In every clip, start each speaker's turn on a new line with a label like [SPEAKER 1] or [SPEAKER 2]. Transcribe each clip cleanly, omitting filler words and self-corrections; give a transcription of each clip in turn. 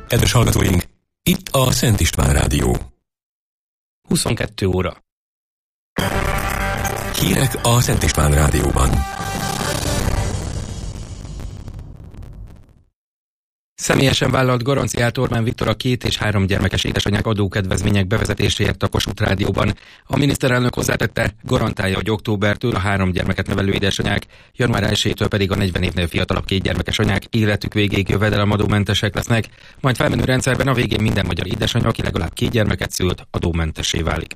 [SPEAKER 1] Kedves hallgatóink, itt a Szent István Rádió.
[SPEAKER 2] 22 óra.
[SPEAKER 1] Hírek a Szent István Rádióban.
[SPEAKER 2] Személyesen vállalt garanciát Orbán Viktor a 2 és 3 gyermekes édesanyák adókedvezmények bevezetéséért a Kossuth Rádióban. A miniszterelnök hozzátette, garantálja, hogy októbertől a 3 gyermeket nevelő édesanyák, január 1-től pedig a 40 évnél fiatalabb 2 gyermekes anyák életük végéig jövedelemadómentesek lesznek, majd felmenő rendszerben a végén minden magyar édesanya, aki legalább 2 gyermeket szült, adómentessé válik.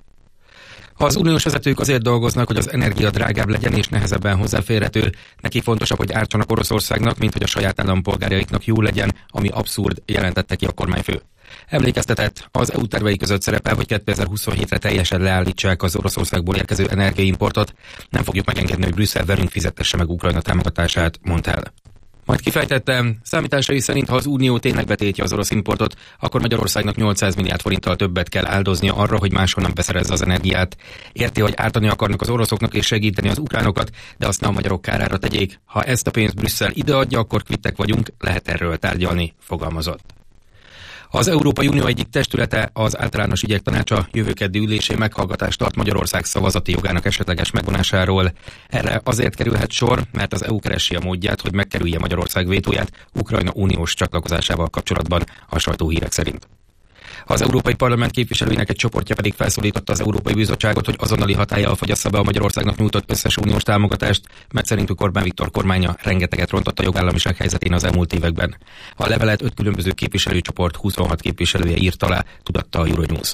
[SPEAKER 2] Az uniós vezetők azért dolgoznak, hogy az energia drágább legyen és nehezebben hozzáférhető. Nekik fontosabb, hogy ártsanak Oroszországnak, mint hogy a saját állampolgáraiknak jó legyen, ami abszurd, jelentette ki a kormányfő. Emlékeztetett, az EU tervei között szerepel, hogy 2027-re teljesen leállítsák az Oroszországból érkező energiaimportot. Nem fogjuk megengedni, hogy Brüsszel velünk fizettesse meg Ukrajna támogatását, mondta el. Majd kifejtettem, számításai szerint, ha az Unió tényleg betiltja az orosz importot, akkor Magyarországnak 800 milliárd forinttal többet kell áldoznia arra, hogy máshonnan beszerezze az energiát. Érti, hogy ártani akarnak az oroszoknak és segíteni az ukránokat, de azt ne a magyarok kárára tegyék. Ha ezt a pénzt Brüsszel ideadja, akkor kvittek vagyunk, lehet erről tárgyalni, fogalmazott. Az Európai Unió egyik testülete, az Általános Ügyek Tanácsa jövő keddi ülésén meghallgatást tart Magyarország szavazati jogának esetleges megvonásáról. Erre azért kerülhet sor, mert az EU keresi a módját, hogy megkerülje Magyarország vétóját Ukrajna uniós csatlakozásával kapcsolatban, a sajtóhírek szerint. Az Európai Parlament képviselőinek egy csoportja pedig felszólította az Európai Bizottságot, hogy azonnali hatállyal fogyassza be a Magyarországnak nyújtott összes uniós támogatást, mert szerintük Orbán Viktor kormánya rengeteget rontott a jogállamiság helyzetén az elmúlt években. A levelet 5 különböző képviselőcsoport 26 képviselője írt alá, tudatta a Euronews.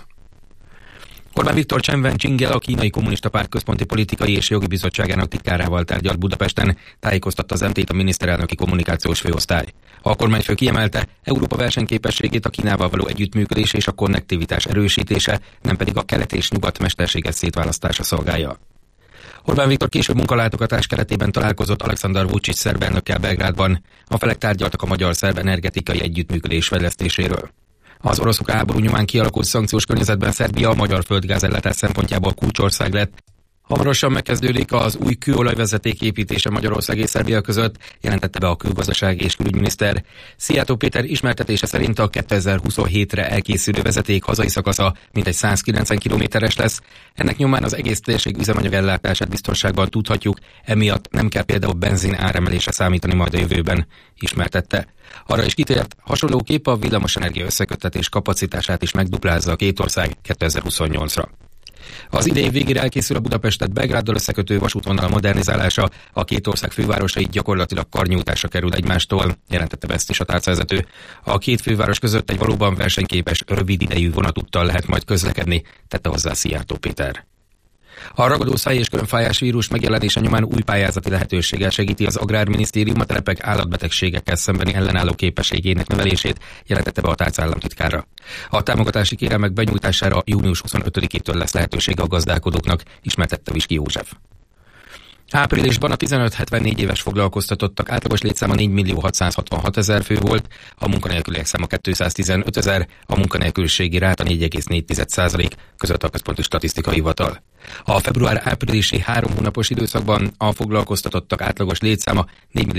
[SPEAKER 2] Orbán Viktor Chen Wen-Ching-gel, a Kínai Kommunista Párt Központi Politikai és Jogi Bizottságának titkárával tárgyalt Budapesten, tájékoztatta az MT-t a miniszterelnöki kommunikációs főosztály. A kormányfő kiemelte, Európa versenyképességét a Kínával való együttműködés és a konnektivitás erősítése, nem pedig a kelet és nyugat mesterséges szétválasztása szolgálja. Orbán Viktor később munkalátogatás keretében találkozott Alexander Vučić szerb elnökkel Belgrádban. A felek tárgyaltak a magyar-szerb energetikai együttműködés fejlesztéséről. Az oroszok háború nyomán kialakult szankciós környezetben Szerbia a magyar földgázellátás szempontjából kulcsország lett. Hamarosan megkezdődik az új kőolajvezeték építése Magyarország és Szerbia között, jelentette be a külgazdasági és külügyminiszter. Szijjártó Péter ismertetése szerint a 2027-re elkészülő vezeték hazai szakasza mintegy 190 kilométeres lesz. Ennek nyomán az egész térség üzemanyagellátását biztonságban tudhatjuk, emiatt nem kell például benzin áremelésre számítani majd a jövőben, ismertette. Arra is kitért, hasonlóképp a villamosenergia összeköttetés kapacitását is megduplázza a két ország 2028-ra. Az idei végére elkészül a Budapestet Belgráddal összekötő vasútvonal modernizálása, a két ország fővárosai gyakorlatilag karnyújtásra kerül egymástól, jelentette be ezt is a tárcavezető. A két főváros között egy valóban versenyképes, rövid idejű vonatúttal lehet majd közlekedni, tette hozzá Szijjártó Péter. A ragadó száj- és körömfájás vírus megjelenése nyomán új pályázati lehetőséggel segíti az Agrárminisztérium a telepek állatbetegségekkel szembeni ellenálló képességének növelését, jelentette be a tárca államtitkára. A támogatási kérelmek benyújtására június 25-től lesz lehetősége a gazdálkodóknak, ismertette Viski József. Áprilisban a 15-74 éves foglalkoztatottak átlagos létszáma 4.666.000 fő volt, a munkanélküliek száma 215.000, a munkanélküliségi ráta 4,4% között a Központi Statisztikai Hivatal. A február-áprilisi 3 hónapos időszakban a foglalkoztatottak átlagos létszáma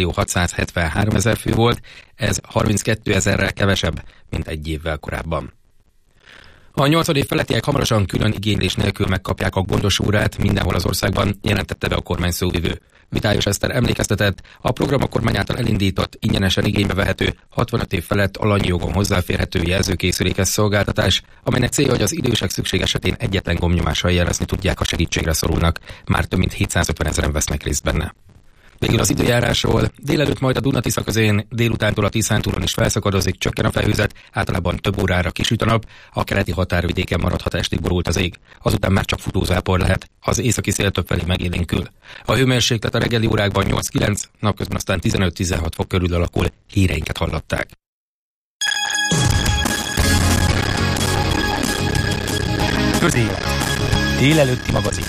[SPEAKER 2] 4.673.000 fő volt, ez 32.000-rel kevesebb, mint egy évvel korábban. A 8 év felettiek hamarosan külön igénylés nélkül megkapják a gondosórát mindenhol az országban, jelentette be a kormány szóvivő. Vitályos Eszter emlékeztetett, a program a kormány által elindított, ingyenesen igénybe vehető, 65 év felett alanyi jogon hozzáférhető jelzőkészülékes szolgáltatás, amelynek célja, hogy az idősek szükség esetén egyetlen gombnyomással jelezni tudják, a segítségre szorulnak. Már több mint 750 000 vesznek részt benne. Végül az időjárásról. Délelőtt majd a Duna-Tisza közén, délutántól a Tiszántúlon is felszakadozik, csökken a felhőzet, általában több órára kisüt a nap, a keleti határvidéken maradhat estig borult az ég. Azután már csak futózápor lehet, az északi szél többfelé megélénkül. A hőmérséklet a reggeli órákban 8-9, napközben aztán 15-16 fok körül alakul, híreinket hallották.
[SPEAKER 3] Közélet. Délelőtti magazin.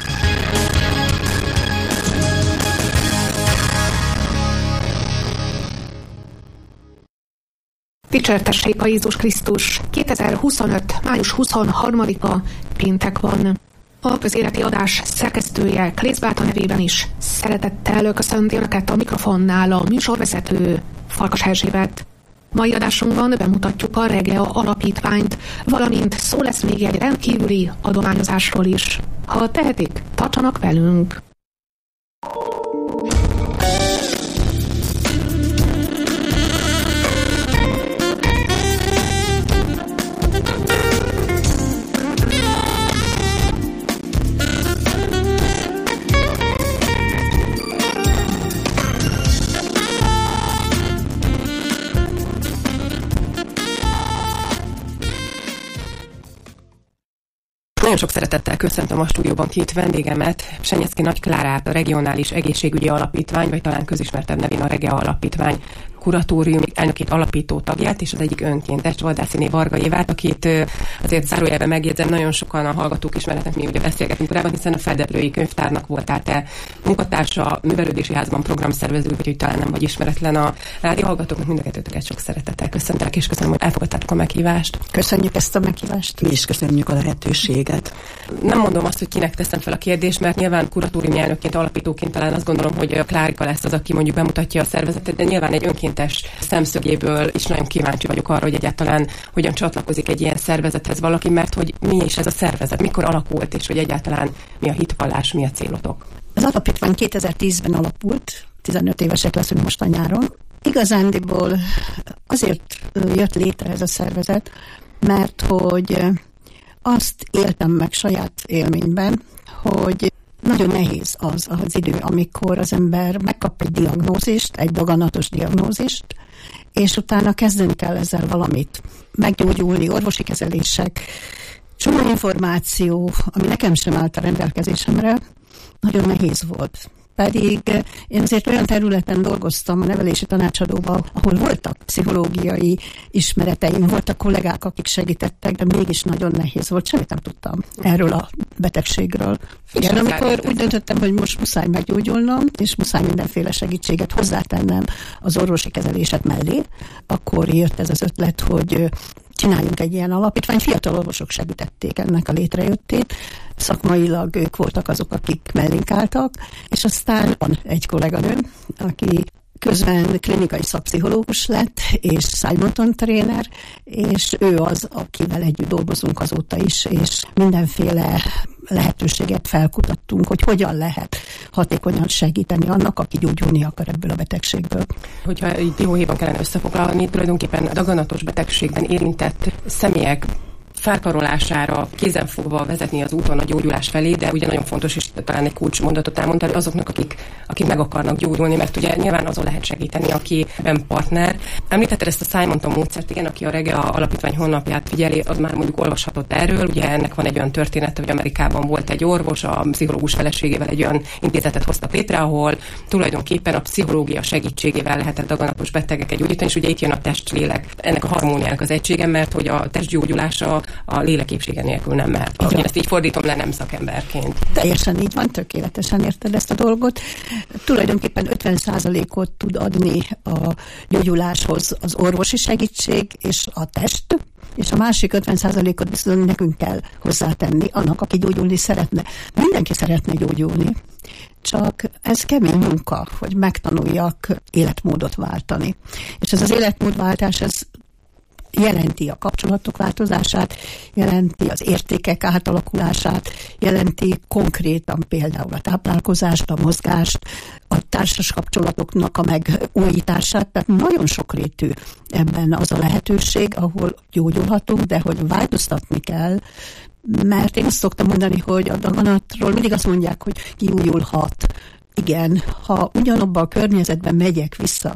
[SPEAKER 4] Dicsértessék a Jézus Krisztus! 2025. május 23-a péntek van. A közéleti adás szerkesztője Klész Báta nevében is szeretettel köszönti Önöket a mikrofonnál a műsorvezető Farkas Erzsébet. Mai adásunkban bemutatjuk a Regea alapítványt, valamint szó lesz még egy rendkívüli adományozásról is. Ha tehetik, tartsanak velünk!
[SPEAKER 5] Nagyon sok szeretettel köszöntöm a stúdióban két vendégemet, Senyeszky Nagy Klárát, a Regionális Egészségügyi Alapítvány, vagy talán közismertebb nevén a Regea Alapítvány kuratórium elnökét, alapító tagját, és az egyik önkéntes, Valdásziné Varga Évát, akit azért zárójelben megjegyzem, nagyon sokan a hallgatók ismeretnek, mi ugye beszélgetünk korábban, hiszen a Feldeplői Könyvtárnak voltál te munkatársa, művelődési házban programszervező, úgyhogy talán nem vagy ismeretlen a rádió hallgatóknak, mind a kettőtöket sok szeretettel köszöntelek, és köszönöm, hogy elfogadtátok a meghívást.
[SPEAKER 6] Köszönjük ezt a meghívást. Mi is köszönjük a lehetőséget.
[SPEAKER 5] Nem mondom azt, hogy kinek teszem fel a kérdést, mert nyilván kuratóriumi elnökként, alapítóként talán azt gondolom, hogy Klárika lesz az, aki mondjuk bemutatja a szervezetet, de nyilván egy önkéntes szemszögéből is nagyon kíváncsi vagyok arra, hogy egyáltalán hogyan csatlakozik egy ilyen szervezethez valaki, mert hogy mi is ez a szervezet, mikor alakult, és hogy egyáltalán mi a hitvallás, mi a célotok.
[SPEAKER 6] Az alapítvány 2010-ben alapult, 15 évesek leszünk most a nyáron. Igazándiból azért jött létre ez a szervezet, mert hogy azt éltem meg saját élményben, hogy nagyon nehéz az idő, amikor az ember megkap egy diagnózist, egy daganatos diagnózist, és utána kezdeni kell ezzel valamit. Meggyógyulni, orvosi kezelések, csomó információ, ami nekem sem állt a rendelkezésemre, nagyon nehéz volt. Pedig én azért olyan területen dolgoztam a nevelési tanácsadóban, ahol voltak pszichológiai ismereteim, voltak kollégák, akik segítettek, de mégis nagyon nehéz volt. Semmit nem tudtam erről a betegségről. Igen, amikor úgy döntöttem, hogy most muszáj meggyógyulnom, és muszáj mindenféle segítséget hozzátennem az orvosi kezeléset mellé, akkor jött ez az ötlet, hogy csináljunk egy ilyen alapítványt. Fiatal orvosok segítették ennek a létrejöttét, szakmailag ők voltak azok, akik mellénk álltak, és aztán van egy kolléganőm, aki közben klinikai szakpszichológus lett, és Simonton tréner, és ő az, akivel együtt dolgozunk azóta is, és mindenféle lehetőséget felkutattunk, hogy hogyan lehet hatékonyan segíteni annak, aki gyógyulni akar ebből a betegségből.
[SPEAKER 5] Hogyha így dióhéjban kellene összefoglalni, tulajdonképpen a daganatos betegségben érintett személyek felkarolására kézenfogva vezetni az úton a gyógyulás felé, de ugye nagyon fontos, és talán egy kulcsmondatot elmondtál, azoknak, akik meg akarnak gyógyulni, mert ugye nyilván azon lehet segíteni, akiben partner. Említetted ezt a Simonton módszert, igen, aki a Regea alapítvány honlapját figyeli, az már mondjuk olvashatott erről, ugye ennek van egy olyan története, hogy Amerikában volt egy orvos, a pszichológus feleségével egy olyan intézetet hoztak létre, ahol tulajdonképpen a pszichológia segítségével lehetett daganatos betegeket gyógyítani, és ugye itt jön a test-lélek, ennek a harmóniának az egysége, mert hogy a testgyógyulása a léleképsége nélkül nem mehet. Én ezt így fordítom le, nem szakemberként.
[SPEAKER 6] Teljesen így van, tökéletesen érted ezt a dolgot. Tulajdonképpen 50%-ot tud adni a gyógyuláshoz az orvosi segítség és a test, és a másik 50%-ot viszont nekünk kell hozzátenni annak, aki gyógyulni szeretne. Mindenki szeretne gyógyulni, csak ez kemény munka, hogy megtanuljak életmódot váltani. És ez az életmódváltás, ez jelenti a kapcsolatok változását, jelenti az értékek átalakulását, jelenti konkrétan például a táplálkozást, a mozgást, a társas kapcsolatoknak a megújítását, tehát nagyon sokrétű ebben az a lehetőség, ahol gyógyulhatunk, de hogy változtatni kell, mert én azt szoktam mondani, hogy a daganatról mindig azt mondják, hogy kiújulhat. Igen, ha ugyanabban a környezetben megyek vissza,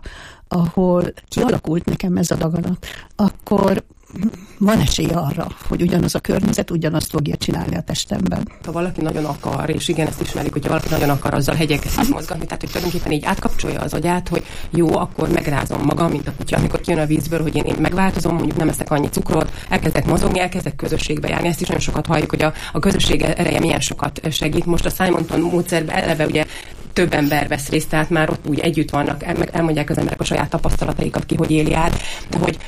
[SPEAKER 6] ahol kialakult nekem ez a daganat, akkor van esély arra, hogy ugyanaz a környezet ugyanazt fogja csinálni a testemben.
[SPEAKER 5] Ha valaki nagyon akar, és igen, ezt ismerjük, hogy valaki nagyon akar azzal hegyeket mozgatni, tehát hogy tulajdonképpen így átkapcsolja az agyát, hogy jó, akkor megrázom magam, mint a kutya, amikor kijön a vízből, hogy én megváltozom, mondjuk nem eszek annyi cukrot, elkezdek mozogni, elkezdek közösségbe járni. Ezt is nagyon sokat halljuk, hogy a közösség ereje milyen sokat segít. Most a Simonton módszerben eleve ugye több ember vesz részt, tehát már ott úgy együtt vannak, elmondják az emberek a saját tapasztalataikat, ki hogy éli át, de hogy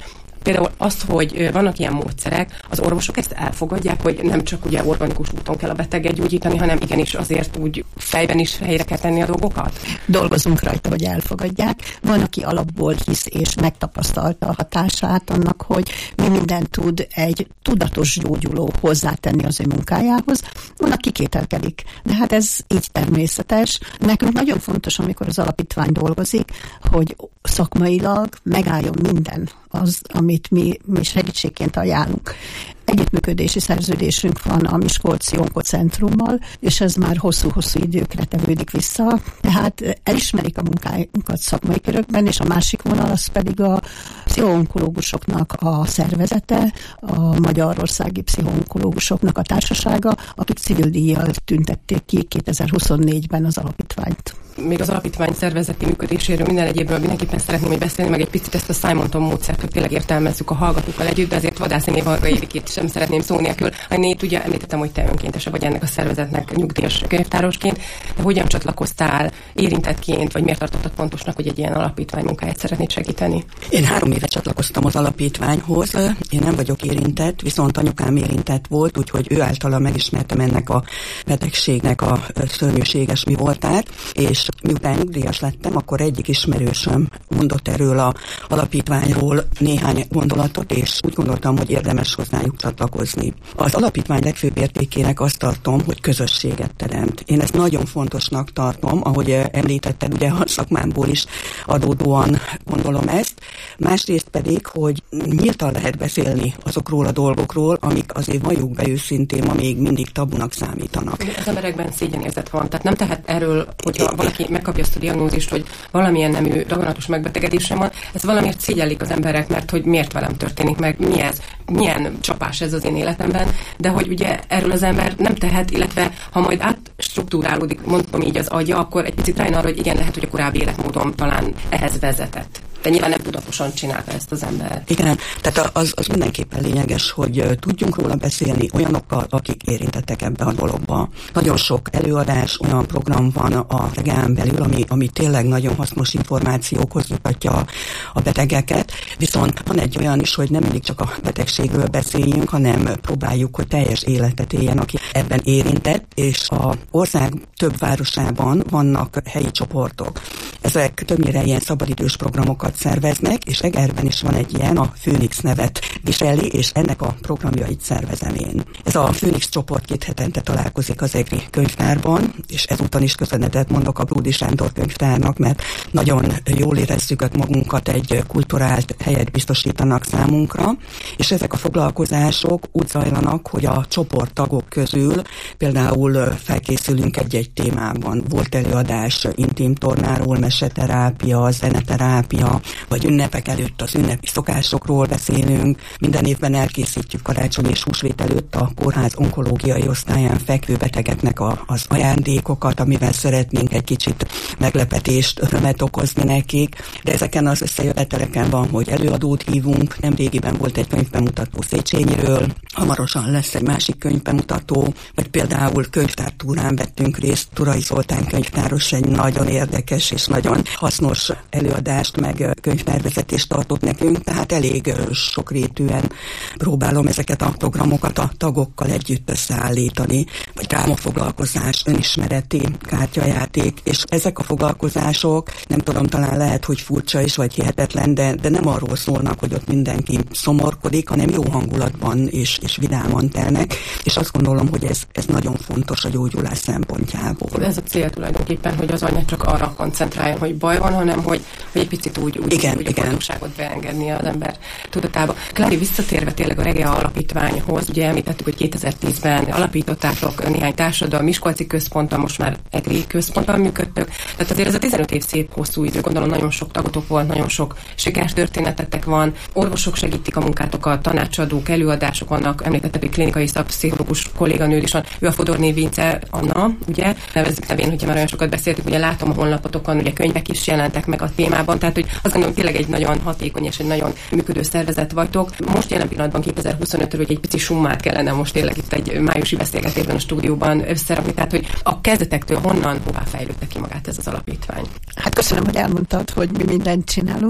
[SPEAKER 5] Például azt, hogy vannak ilyen módszerek, az orvosok ezt elfogadják, hogy nem csak ugye organikus úton kell a beteget gyógyítani, hanem igenis azért úgy fejben is helyre kell tenni a dolgokat?
[SPEAKER 6] Dolgozunk rajta, hogy elfogadják. Van, aki alapból hisz és megtapasztalta a hatását annak, hogy mi mindent tud egy tudatos gyógyuló hozzátenni az ő munkájához. Van, aki kételkedik. De hát ez így természetes. Nekünk nagyon fontos, amikor az alapítvány dolgozik, hogy szakmailag megálljon minden az, amit mi segítségként ajánlunk. Együttműködési szerződésünk van a Miskolci Onkocentrummal, és ez már hosszú-hosszú időkre tevődik vissza. Tehát elismerik a munkáinkat szakmai körökben, és a másik vonal az pedig a pszichoonkológusoknak a szervezete, a Magyarországi Pszichoonkológusoknak a társasága, akik civil díjjal tüntették ki 2024-ben az alapítványt.
[SPEAKER 5] Még az alapítvány szervezeti működéséről, minden egyébről mindenképpen szeretném még beszélni, meg egy picit ezt a Simonton módszert, hogy tényleg értelmezzük a hallgatókkal együtt, de azért Vadászi Varga Érikét sem szeretném szó nélkül. Annét ugye említettem, hogy te önkéntese vagy ennek a szervezetnek nyugdíjas könyvtárosként, de hogyan csatlakoztál érintettként, vagy miért tartottad fontosnak, hogy egy ilyen alapítvány munkáját szeretnéd segíteni?
[SPEAKER 7] Én 3 éve csatlakoztam az alapítványhoz. Én nem vagyok érintett, viszont anyukám érintett volt, úgyhogy ő általa megismertem ennek a betegségnek a szörnyűséges mi voltát, és miután nyugdíjas lettem, akkor egyik ismerősöm mondott erről az alapítványról néhány gondolatot, és úgy gondoltam, hogy érdemes hozzájuk csatlakozni. Az alapítvány legfőbb értékének azt tartom, hogy közösséget teremt. Én ezt nagyon fontosnak tartom, ahogy említetted, ugye a szakmámból is adódóan gondolom ezt. Másrészt pedig, hogy nyíltan lehet beszélni azokról a dolgokról, amik azért valljuk be őszintén, ma még mindig tabunak számítanak.
[SPEAKER 5] Az emberekben szégyenérzet van, tehát nem tehet erről, hogyha valaki megkapja azt a diagnózist, hogy valamilyen nemű daganatos megbetegedésem van, ez valamiért szégyellik az emberek, mert hogy miért velem történik meg, mi ez, milyen csapás ez az én életemben, de hogy ugye erről az ember nem tehet, illetve ha majd átstruktúrálódik, mondom így az agya, akkor egy picit rájön arra, hogy igen, lehet, hogy a korábbi életmódom talán ehhez vezetett. De nyilván nem tudatosan csinálta ezt az ember.
[SPEAKER 7] Igen, tehát az mindenképpen lényeges, hogy tudjunk róla beszélni olyanokkal, akik érintettek ebbe a dologba. Nagyon sok előadás, olyan program van a regán belül, ami tényleg nagyon hasznos információkhoz jutatja a betegeket, viszont van egy olyan is, hogy nem mindig csak a betegségről beszéljünk, hanem próbáljuk, hogy teljes életet éljen, aki ebben érintett, és az ország több városában vannak helyi csoportok. Ezek többnyire ilyen szabadidős programokat szerveznek, és Egerben is van egy ilyen, a Főnix nevet viseli, és ennek a programjait szervezem én. Ez a Főnix csoport 2 hetente találkozik az egri könyvtárban, és ezúton is köszönetet mondok a Bródi Sándor könyvtárnak, mert nagyon jól érezzük magunkat, egy kulturált helyet biztosítanak számunkra, és ezek a foglalkozások úgy zajlanak, hogy a csoporttagok közül például felkészülünk egy-egy témában. Volt előadás intim tornáról, meseterápia, zeneterápia, vagy ünnepek előtt az ünnepi szokásokról beszélünk. Minden évben elkészítjük karácsony és húsvét előtt a kórház onkológiai osztályán fekvő betegeknek az ajándékokat, amivel szeretnénk egy kicsit meglepetést, örömet okozni nekik. De ezeken az összejöveteleken van, hogy előadót hívunk. Nemrégiben volt egy könyvbemutató Széchenyiről, hamarosan lesz egy másik könyvbemutató, vagy például könyvtártúrán vettünk részt. Turai Zoltán könyvtáros egy nagyon érdekes és nagyon hasznos előadást, meg könyvtervezetést tartott nekünk, tehát elég sokrétűen próbálom ezeket a programokat a tagokkal együtt összeállítani, vagy drámafoglalkozás, önismereti kártyajáték, és ezek a foglalkozások, nem tudom, talán lehet, hogy furcsa is, vagy hihetetlen, de nem arról szólnak, hogy ott mindenki szomorkodik, hanem jó hangulatban és vidáman telnek, és azt gondolom, hogy ez nagyon fontos a gyógyulás szempontjából.
[SPEAKER 5] Ez a cél tulajdonképpen, hogy az anya csak arra koncentráljon, hogy baj van, hanem hogy egy picit úgy a boldogságot beengedni az ember tudatába. Klári, visszatérve tényleg a Regea Alapítványhoz, ugye említettük, hogy 2010-ben alapítottátok néhány társadalmi Miskolci központtal, most már egri központtal működtök. Tehát azért ez a 15 év szép hosszú idő, gondolom nagyon sok tagotok volt, nagyon sok sikertörténetetek van, orvosok segítik a munkátokat, tanácsadók, előadások vannak, említettek, hogy klinikai szakpszichológus kolléganőd is van, ő a Fodorné Vince Anna, ugye, nevezzük nevén, hogyha már olyan sokat beszéltük, ugye látom a honlapotokon, ugye könyvek is jelentek meg a témában, tehát hogy azt gondolom, tényleg egy nagyon hatékony és egy nagyon működő szervezet vagytok. Most jelen pillanatban 2025-ről, hogy egy pici summát kellene most tényleg itt egy májusi beszélgetésben a stúdióban összerakni, tehát hogy a kezdetektől honnan, hová fejlődte ki magát ez az alapítvány.
[SPEAKER 6] Hát köszönöm, hogy elmondtad, hogy mi mindent csinálunk.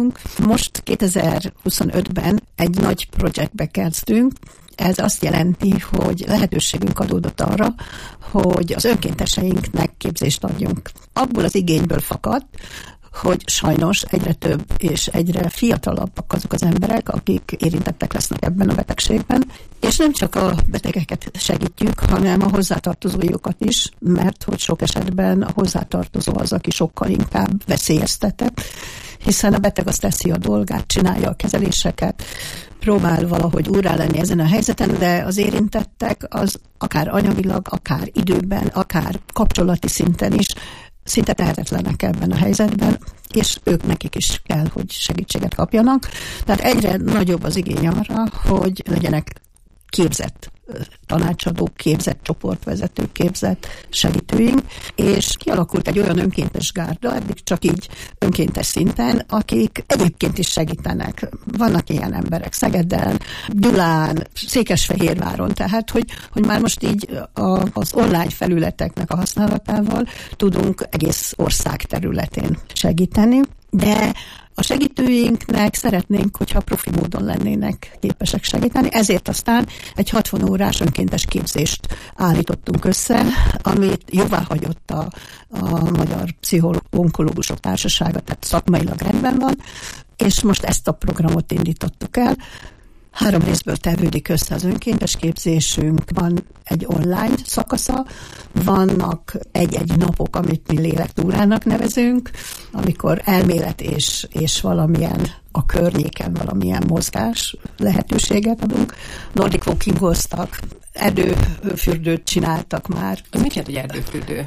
[SPEAKER 6] csinálunk. Most 2025-ben egy nagy projektbe kezdünk. Ez azt jelenti, hogy lehetőségünk adódott arra, hogy az önkénteseinknek képzést adjunk. Abból az igényből fakadt, hogy sajnos egyre több és egyre fiatalabbak azok az emberek, akik érintettek lesznek ebben a betegségben, és nem csak a betegeket segítjük, hanem a hozzátartozójukat is, mert hogy sok esetben a hozzátartozó az, aki sokkal inkább veszélyeztetett, hiszen a beteg azt teszi a dolgát, csinálja a kezeléseket, próbál valahogy úrrá lenni ezen a helyzeten, de az érintettek az akár anyagilag, akár időben, akár kapcsolati szinten is szinte tehetetlenek ebben a helyzetben, és ők nekik is kell, hogy segítséget kapjanak. Tehát egyre nagyobb az igény arra, hogy legyenek képzett tanácsadók, képzett csoportvezetők, képzett segítőink, és kialakult egy olyan önkéntes gárda, eddig csak így önkéntes szinten, akik egyébként is segítenek. Vannak ilyen emberek Szegeden, Gyulán, Székesfehérváron, tehát, hogy már most így az online felületeknek a használatával tudunk egész ország területén segíteni, de a segítőinknek szeretnénk, hogyha profi módon lennének képesek segíteni, ezért aztán egy 60 órás önkéntes képzést állítottunk össze, amit jóváhagyott a Magyar Pszichológusok Társasága, tehát szakmailag rendben van, és most ezt a programot indítottuk el. 3 részből tevődik össze az önkéntes képzésünk, van egy online szakasza, vannak egy napok, amit mi lélektúrának nevezünk, amikor elmélet és valamilyen a környéken valamilyen mozgás lehetőséget adunk. Nordic walkingoztak, erdőfürdőt csináltak már.
[SPEAKER 5] Az mit jelent, hogy erdőfürdő?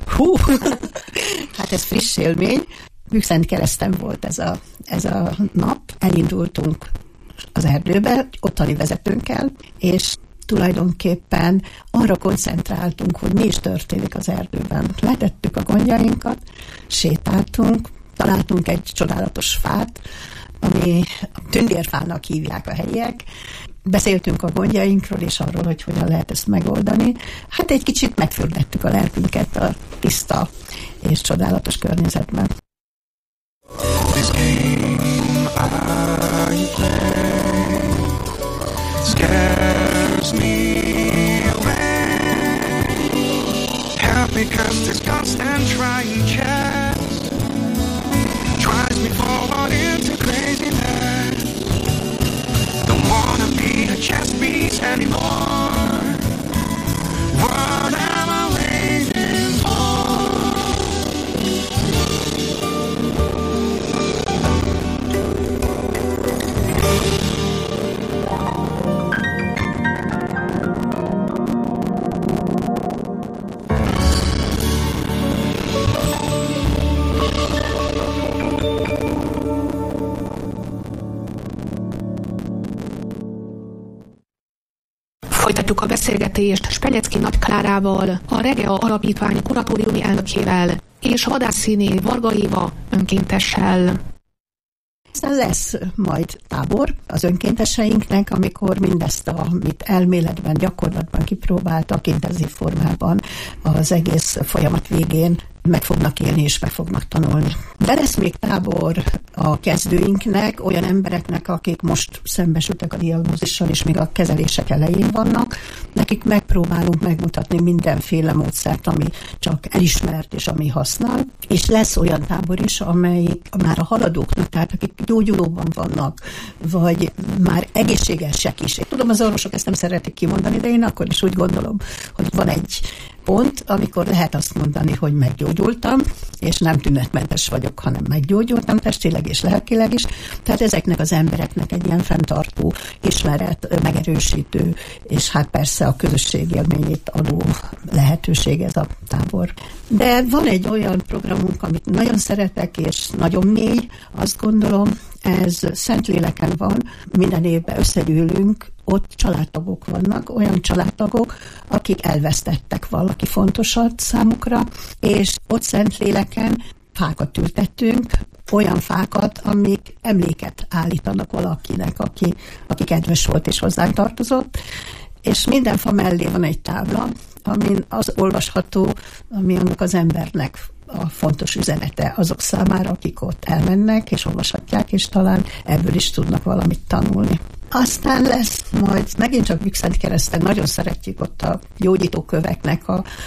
[SPEAKER 6] Hát ez friss élmény. Bükszentkereszten volt ez a nap. Elindultunk az erdőbe, ottani vezetőnkkel, és tulajdonképpen arra koncentráltunk, hogy mi is történik az erdőben. Letettük a gondjainkat, sétáltunk, találtunk egy csodálatos fát, ami tündérfának hívják a helyiek. Beszéltünk a gondjainkról, és arról, hogy hogyan lehet ezt megoldani. Hát egy kicsit megfürdettük a lelkünket a tiszta és csodálatos környezetben.
[SPEAKER 8] This game I play scares me away. Help me cause this constant trying chest drives me forward into craziness. Don't wanna be a chess piece anymore. What am I waiting for?
[SPEAKER 4] Folytatjuk a beszélgetést Spenyecki Nagy Klárával, a Regea Alapítvány kuratóriumi elnökével és Vadászszíné Varga Éva önkéntessel.
[SPEAKER 6] Aztán lesz majd tábor az önkénteseinknek, amikor mindezt, amit elméletben, gyakorlatban kipróbáltak, intenzív formában az egész folyamat végén meg fognak élni és meg fognak tanulni. De lesz még tábor a kezdőinknek, olyan embereknek, akik most szembesültek a diagnózissal, és még a kezelések elején vannak. Nekik megpróbálunk megmutatni mindenféle módszert, ami csak elismert és ami használ. És lesz olyan tábor is, amely már a haladóknak, tehát akik gyógyulóban vannak, vagy már egészségesek is. Én tudom, az orvosok ezt nem szeretik kimondani, de én akkor is úgy gondolom, hogy van egy pont, amikor lehet azt mondani, hogy meggyógyultam, és nem tünetmentes vagyok, hanem meggyógyultam testileg és lelkileg is. Tehát ezeknek az embereknek egy ilyen fenntartó, ismeret, megerősítő, és hát persze a közösség élményét adó lehetőség ez a tábor. De van egy olyan programunk, amit nagyon szeretek, és nagyon mély, azt gondolom, ez Szentléleken van, minden évben összegyűlünk, ott családtagok vannak, olyan családtagok, akik elvesztettek valaki fontosat számukra, és ott Szentléleken fákat ültettünk, olyan fákat, amik emléket állítanak valakinek, aki kedves volt és hozzánk tartozott, és minden fa mellé van egy tábla, amin az olvasható, ami annak az embernek a fontos üzenete azok számára, akik ott elmennek és olvashatják, és talán ebből is tudnak valamit tanulni. Aztán lesz majd megint csak Bükszentkereszten, nagyon szeretjük ott a gyógyítóköveknek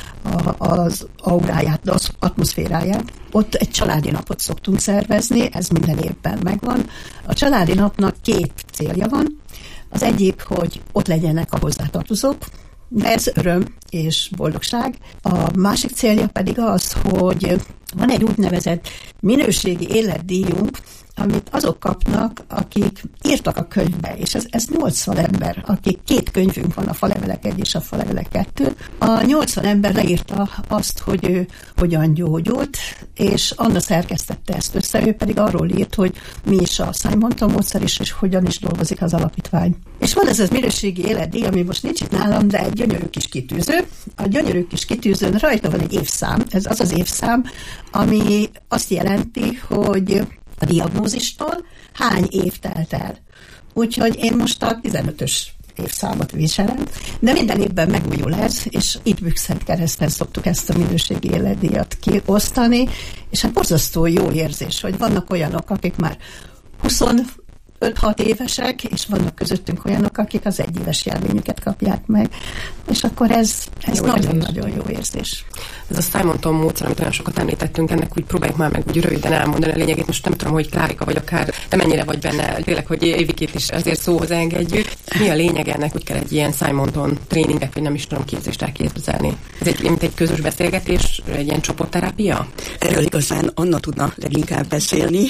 [SPEAKER 6] az auráját, az atmoszféráját. Ott egy családi napot szoktunk szervezni, ez minden évben megvan. A családi napnak 2 célja van. Az egyik, hogy ott legyenek a hozzátartozók, ez öröm és boldogság. A másik célja pedig az, hogy van egy úgynevezett minőségi életdíjunk, amit azok kapnak, akik írtak a könyvbe, és ez 80 ember, akik 2 könyvünk van, a Falevelek 1 és a Falevelek 2. A 80 ember leírta azt, hogy ő hogyan gyógyult, és Anna szerkesztette ezt össze, ő pedig arról írt, hogy mi is a Simonton módszer is, és hogyan is dolgozik az alapítvány. És van ez az minőségi életdíj, ami most nincs itt nálam, de egy gyönyörű kis kitűző. A gyönyörű kis kitűzőn rajta van egy évszám, ez az az évszám, ami azt jelenti, hogy a diagnózistól hány év telt el. Úgyhogy én most a 15-ös évszámot viselem, de minden évben megújul ez, és itt Bükszentkereszten szoktuk ezt a minőségi életdíjat kiosztani, és hát borzasztó jó érzés, hogy vannak olyanok, akik már 25-6 évesek, és vannak közöttünk olyanok, akik az 1 éves jelvényüket kapják meg, és akkor ez nagyon-nagyon jó érzés.
[SPEAKER 5] Ez a Simonton módszer, amit olyan sokat említettünk, ennek úgy próbáljuk már meg úgy röviden elmondani a lényegét. Most nem tudom, hogy Klárika vagy akár te mennyire vagy benne, tényleg, hogy Évikét is azért szóhoz engedjük. Mi a lényeg ennek, hogy kell egy ilyen Simonton tréninget, vagy nem is tudom, képzést elképzelni? Ez mint egy közös beszélgetés, egy ilyen csoportterápia?
[SPEAKER 7] Erről igazán Anna tudna leginkább beszélni.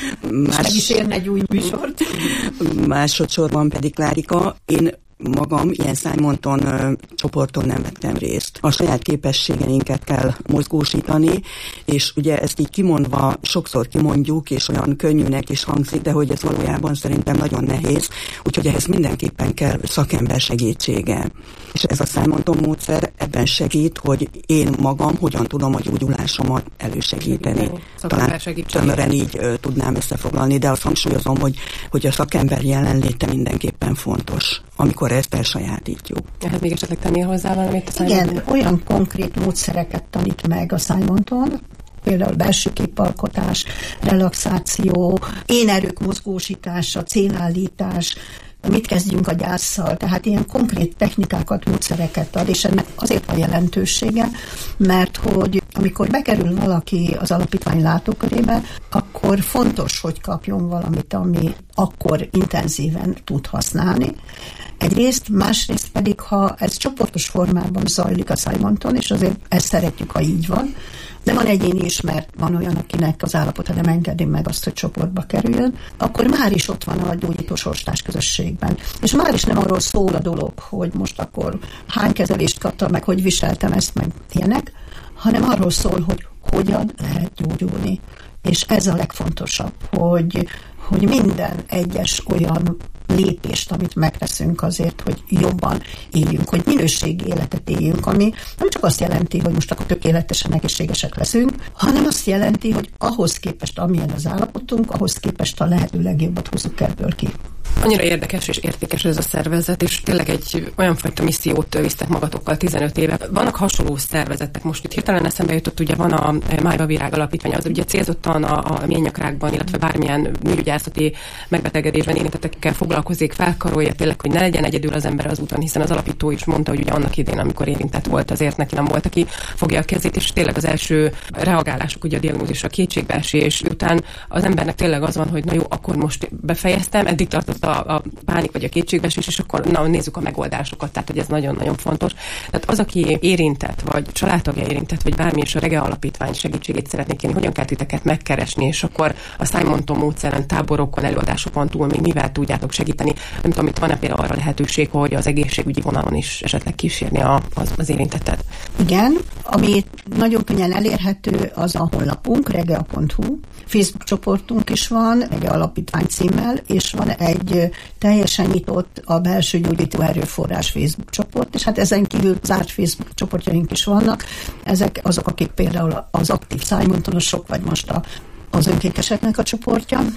[SPEAKER 6] Meg is érne egy új műsort.
[SPEAKER 7] Másodszorban pedig Klárika. Én magam ilyen Simonton csoporton nem vettem részt. A saját képességeinket kell mozgósítani, és ugye ezt így kimondva sokszor kimondjuk, és olyan könnyűnek is hangzik, de hogy ez valójában szerintem nagyon nehéz, úgyhogy ehhez mindenképpen kell szakember segítsége. És ez a Simonton módszer ebben segít, hogy én magam hogyan tudom a gyógyulásomat elősegíteni. Talán tömören így tudnám összefoglalni, de azt hangsúlyozom, hogy a szakember jelenléte mindenképpen fontos, amikor ezt elsajátítjuk.
[SPEAKER 5] Ehhez még esetleg tennél hozzá valamit a Simonton?
[SPEAKER 6] Igen, olyan konkrét módszereket tanít meg a Simonton, például belső képalkotás, relaxáció, énerők mozgósítása, célállítás, mit kezdjünk a gyásszal, tehát ilyen konkrét technikákat, módszereket ad, és ennek azért van jelentősége, mert hogy amikor bekerül valaki az alapítvány látókörébe, akkor fontos, hogy kapjon valamit, ami akkor intenzíven tud használni. Egyrészt, másrészt pedig, ha ez csoportos formában zajlik a Simonton, és azért ezt szeretjük, ha így van, de van egyéni is, mert van olyan, akinek az állapota nem engedi meg azt, hogy csoportba kerüljön, akkor már is ott van a gyógyító sorstás közösségben. És már is nem arról szól a dolog, hogy most akkor hány kezelést kaptam, meg hogy viseltem ezt, meg ilyenek, hanem arról szól, hogy hogyan lehet gyógyulni. És ez a legfontosabb, hogy minden egyes olyan lépést, amit megteszünk azért, hogy jobban éljünk, hogy minőségi életet éljünk, ami nem csak azt jelenti, hogy most akkor tökéletesen egészségesek leszünk, hanem azt jelenti, hogy ahhoz képest, amilyen az állapotunk, ahhoz képest a lehető legjobbat hozzuk ebből ki.
[SPEAKER 5] Annyira érdekes és értékes ez a szervezet, és tényleg egy olyan fajta missziót visztek magatokkal 15 éve. Vannak hasonló szervezetek, most itt hirtelen eszembe jutott, ugye van a Májva Virág Alapítvány, az ugye célzottan a méhnyakrákban, illetve bármilyen nőgyógyászati megbetegedésben érintettekkel foglalkozik, felkarolja tényleg, hogy ne legyen egyedül az ember az úton, hiszen az alapító is mondta, hogy ugye annak idén, amikor érintett volt, azért neki nem volt, aki fogja a kezét, és tényleg az első reagálások, ugye a diagnózisra, kétségbeesés után az embernek tényleg az van, hogy na jó, akkor most befejeztem, eddig tartott a pánik vagy a kétségbeesés, és akkor nézzük a megoldásokat, tehát hogy ez nagyon-nagyon fontos. Tehát az, aki érintett, vagy családtagja érintett, vagy bármi is a Rege Alapítvány segítségét szeretnék kérni, hogyan kell titeket megkeresni, és akkor a Simonton módszeren, táborokon, előadásokon túl még mivel tudjátok segíteni. Nem tudom, itt van-e például arra lehetőség, hogy az egészségügyi vonalon is esetleg kísérni az érintettet.
[SPEAKER 6] Igen, ami nagyon könnyen elérhető, az a honlapunk, regea.hu. Facebook csoportunk is van, egy alapítvány címmel, és van egy teljesen nyitott a belső gyógyító erőforrás Facebook csoport, és hát ezen kívül zárt Facebook csoportjaink is vannak. Ezek azok, akik például az aktív Simontonosok, vagy most az önkénteseknek a csoportja.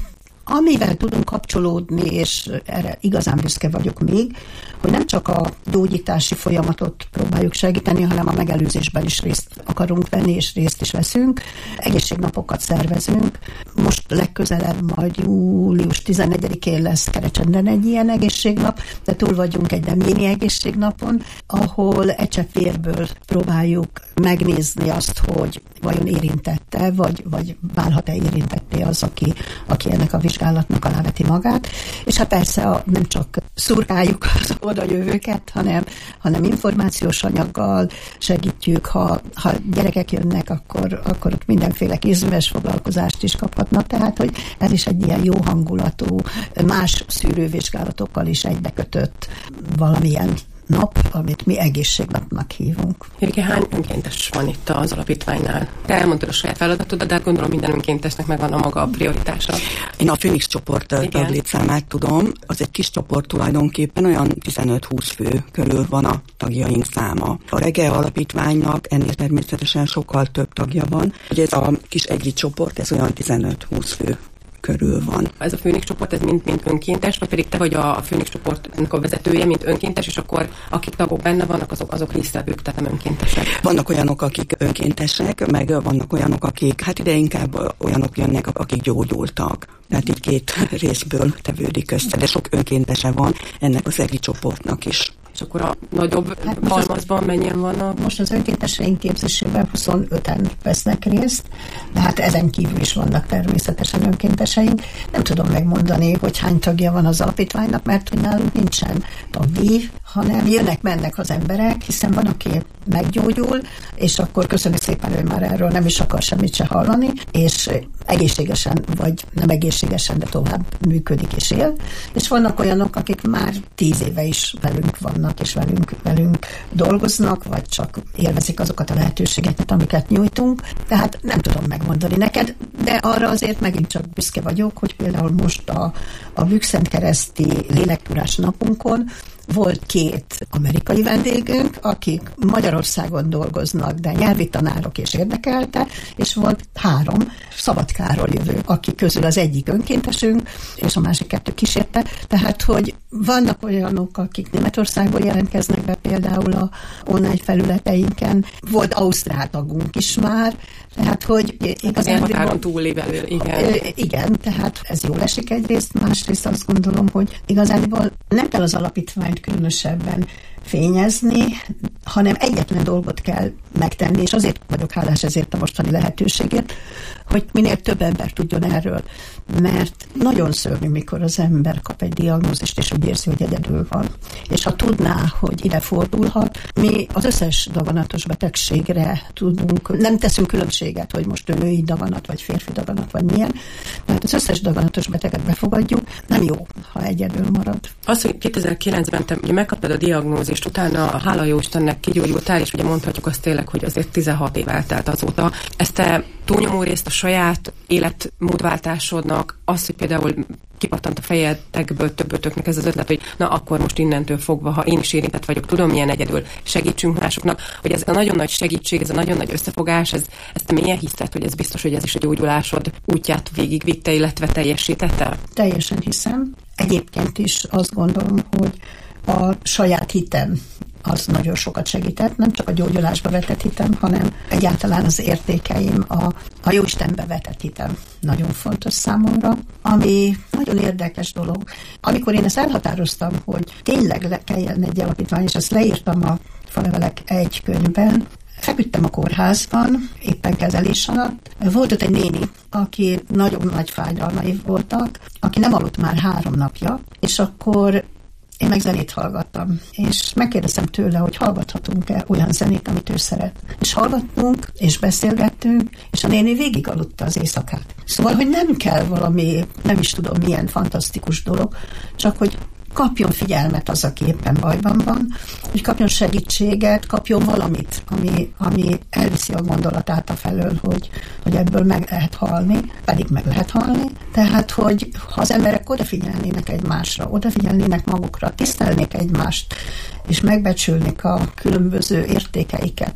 [SPEAKER 6] amivel tudunk kapcsolódni, és erre igazán büszke vagyok még, hogy nem csak a gyógyítási folyamatot próbáljuk segíteni, hanem a megelőzésben is részt akarunk venni, és részt is veszünk. Egészségnapokat szervezünk. Most legközelebb majd július 14-én lesz Kerecsenden egy ilyen egészségnap, de túl vagyunk egy Demjéni egészségnapon, ahol egy csepp vérből próbáljuk megnézni azt, hogy vajon érintette, vagy válhat-e érintetté az, aki ennek a vizsgálatnak aláveti magát. És hát persze nem csak szurkáljuk az odajövőket, hanem információs anyaggal segítjük, ha gyerekek jönnek, akkor ott mindenféle kézműves foglalkozást is kaphatnak, tehát hogy ez is egy ilyen jó hangulatú, más szűrővizsgálatokkal is egybekötött valamilyen nap, amit mi egészségnapnak hívunk.
[SPEAKER 5] Irke, hány önkéntes van itt az alapítványnál? Te elmondtad a saját feladatodat, de hát gondolom minden önkéntesnek megvan a maga prioritása.
[SPEAKER 7] Én a Főnix csoport taglétszámát tudom, az egy kis csoport tulajdonképpen, olyan 15-20 fő körül van a tagjaink száma. A Rege alapítványnak ennél természetesen sokkal több tagja van. Ugye ez a kis egri csoport, ez olyan 15-20 fő körül van.
[SPEAKER 5] Ez a Főnix csoport, ez mind önkéntes, vagy pedig te vagy a Főnix csoportnak a vezetője, mint önkéntes, és akkor akik tagok benne vannak, azok résztvevők, tehát nem önkéntesek.
[SPEAKER 7] Vannak olyanok, akik önkéntesek, meg vannak olyanok, akik, hát ide inkább olyanok jönnek, akik gyógyultak. Tehát így két részből tevődik össze, de sok önkéntese van ennek az egri csoportnak is.
[SPEAKER 5] És akkor a nagyobb halmazban mennyien vannak?
[SPEAKER 6] Most az önkénteseink képzésében 25-en vesznek részt, de hát ezen kívül is vannak természetesen önkénteseink. Nem tudom megmondani, hogy hány tagja van az alapítványnak, mert hogy nálunk nincsen tagdíj, hanem jönnek-mennek az emberek, hiszen van, aki meggyógyul, és akkor köszönjük szépen, ő már erről nem is akar semmit se hallani, és egészségesen, vagy nem egészségesen, de tovább működik és él. És vannak olyanok, akik már 10 éve is velünk vannak, és velünk dolgoznak, vagy csak élvezik azokat a lehetőségeket, amiket nyújtunk. Tehát nem tudom megmondani neked, de arra azért megint csak büszke vagyok, hogy például most a Bükszentkereszti lélektúrás napunkon volt 2 amerikai vendégünk, akik Magyarországon dolgoznak, de nyelvi tanárok és érdekelte, és volt 3 Szabadkáról jövő, aki közül az egyik önkéntesünk, és a másik 2 kísérte. Tehát, hogy vannak olyanok, akik Németországból jelentkeznek be például a online felületeinken. Volt ausztrál tagunk is már, tehát, hogy
[SPEAKER 5] igazán határon túlévelő, igen.
[SPEAKER 6] Igen, tehát ez jól esik egyrészt, másrészt azt gondolom, hogy igazából nem kell az alapítványt különösebben fényezni, hanem egyetlen dolgot kell megtenni, és azért vagyok hálás ezért a mostani lehetőségért, hogy minél több ember tudjon erről. Mert nagyon szörnyű, mikor az ember kap egy diagnózist, és úgy érzi, hogy egyedül van. És ha tudná, hogy ide fordulhat, mi az összes daganatos betegségre tudunk, nem teszünk különbséget, hogy most női daganat, vagy férfi daganat, vagy milyen, mert az összes daganatos beteget befogadjuk, nem jó, ha egyedül marad.
[SPEAKER 5] Az, hogy 2009-ben te ugye megkaptad a diagnózist, utána hála jó Istennek kigyógyultál, és ugye mondhatjuk azt tényleg, hogy azért 16 év eltelt azóta. Ezt te túlnyomó részt a saját életmódváltásodnak, az, hogy például kipattant a fejetekből többötöknek ez az ötlet, hogy na akkor most innentől fogva, ha én is érintett vagyok, tudom milyen egyedül, segítsünk másoknak, hogy ez a nagyon nagy segítség, ez a nagyon nagy összefogás, ezt milyen hiszed, hogy ez biztos, hogy ez is a gyógyulásod útját végigvitte, illetve teljesítette?
[SPEAKER 6] Teljesen hiszem. Egyébként is azt gondolom, hogy a saját hitem az nagyon sokat segített, nem csak a gyógyulásba vetett hitem, hanem egyáltalán az értékeim, a Jóistenbe vetett hitem nagyon fontos számomra, ami nagyon érdekes dolog. Amikor én ezt elhatároztam, hogy tényleg kelljen egy alapítvány, és ezt leírtam a Falevelek egy könyvben, feküdtem a kórházban, éppen kezelés alatt. Volt ott egy néni, aki nagyon nagy fájdalmai voltak, aki nem aludt már 3 napja, és akkor én meg zenét hallgattam, és megkérdeztem tőle, hogy hallgathatunk-e olyan zenét, amit ő szeret. És hallgattunk, és beszélgettünk, és a néni végig aludta az éjszakát. Szóval, hogy nem kell valami, nem is tudom milyen fantasztikus dolog, csak hogy kapjon figyelmet az, aki éppen bajban van, hogy kapjon segítséget, kapjon valamit, ami elviszi a gondolatát afelől, hogy ebből meg lehet halni, pedig meg lehet halni. Tehát, hogy ha az emberek odafigyelnének egymásra, odafigyelnének magukra, tisztelnék egymást, és megbecsülnék a különböző értékeiket,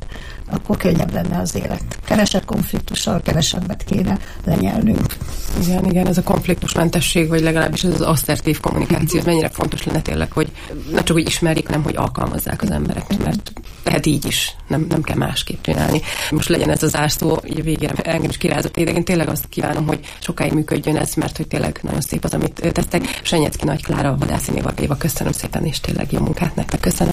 [SPEAKER 6] akkor könnyebb lenne az élet. Kevesebb konfliktussal, kevesebbet kéne lenyelnünk.
[SPEAKER 5] Igen, ez a konfliktusmentesség, vagy legalábbis ez az asszertív kommunikáció, mennyire fontos lenne tényleg, hogy ne csak úgy ismerjék, hanem hogy alkalmazzák az emberek, mert lehet így is, nem kell másképp csinálni. Most legyen ez az zászló, így a végére engem is kirázott ide, én tényleg azt kívánom, hogy sokáig működjön ez, mert hogy tényleg nagyon szép az, amit tettek. Senyecki Nagy Klára, Vadászné Varga Éva, köszönöm szépen, és tényleg jó munkát nektek, köszönöm.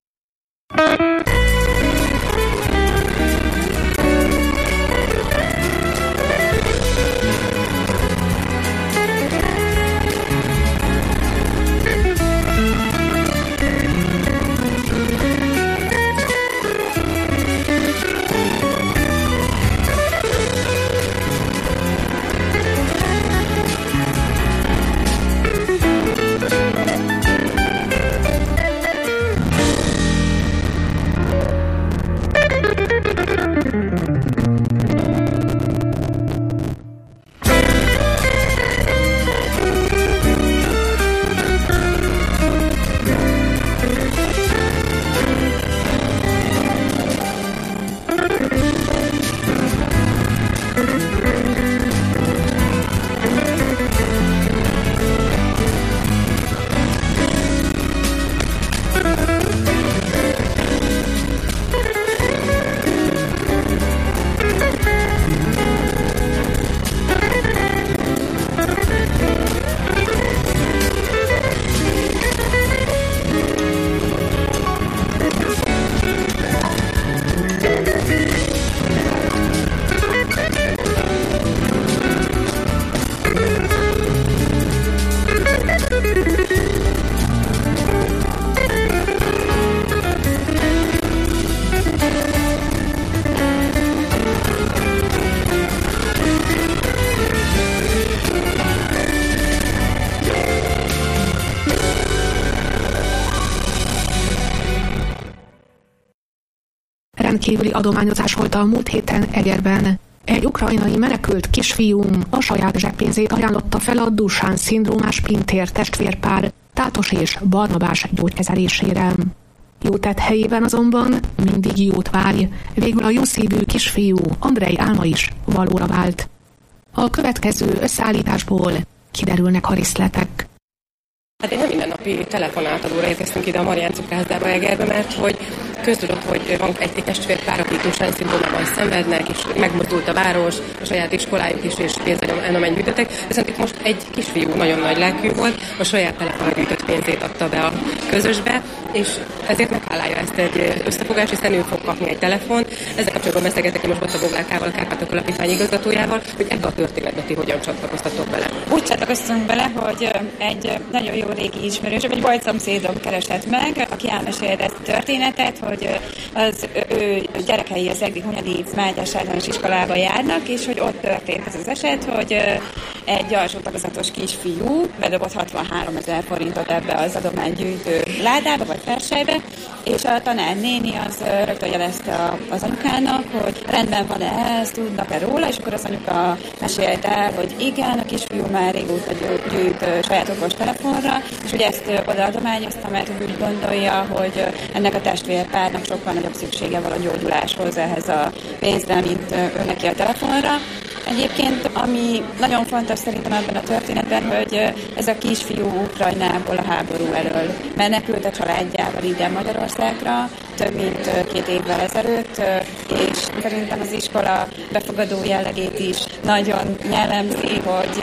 [SPEAKER 4] Rendkívüli adományozás volt a múlt héten Egerben. Egy ukrajnai menekült kisfiúm a saját zseppénzét ajánlotta fel a Dusan-szindrómás Pintér testvérpár Tátos és Barnabás gyógykezelésére. Jó tett helyében azonban mindig jót várj. Végül a jószívű kisfiú Andrej álma is valóra vált. A következő összeállításból kiderülnek a részletek.
[SPEAKER 5] Hát egy nem mindennapi telefonátadóra érkeztünk ide a Marián cukrászdába Egerbe, mert hogy köztudott, hogy van egy testvérpár, akik Dusan-szindrómában szenvednek, és megmozdult a város, a saját iskolájuk is, és pénzállományt gyűjtöttek. Viszont itt most egy kisfiú nagyon nagy lelkű volt, a saját telefonra gyűjtött pénzét adta be a közösbe, és ezért meghálálja ezt egy összefogás, hiszen ő fog kapni egy telefont. Ezzel kapcsolatban beszélgetek én most Botta Boglárkával, a Kárpátok Alapítvány igazgatójával, hogy ebbe a történetbe ti hogyan csatlakoztatok bele.
[SPEAKER 9] Úgy csatlakoztunk bele, hogy egy nagyon jó régi ismerősöm, egy volt szomszédom keresett meg, aki elmesélte ezt a történetet, hogy az ő gyerekei az Egri Hunyadi Mátyás általános iskolába járnak, és hogy ott történt ez az eset, hogy egy alsó tagozatos kisfiú bedobott 63 000 forintot ebbe az adománygyűjtő ládába, vagy felsejbe, és a tanárnéni az rögtön jelezte az anyukának, hogy rendben van-e ez, tudnak-e róla, és akkor az anyuka mesélte el, hogy igen, a kisfiú már régóta gyűjt saját okos telefonra, és hogy ezt odaadományozta, mert úgy gondolja, hogy ennek a testvérpárnak sokkal nagyobb szüksége van a gyógyuláshoz ehhez a pénzre, mint ő neki a telefonra. Egyébként, ami nagyon fontos szerintem ebben a történetben, hogy ez a kisfiú Ukrajnából a háború elől menekült a családjával ide Magyarországra, több mint 2 évvel ezelőtt, és szerintem az iskola befogadó jellegét is nagyon jellemzi,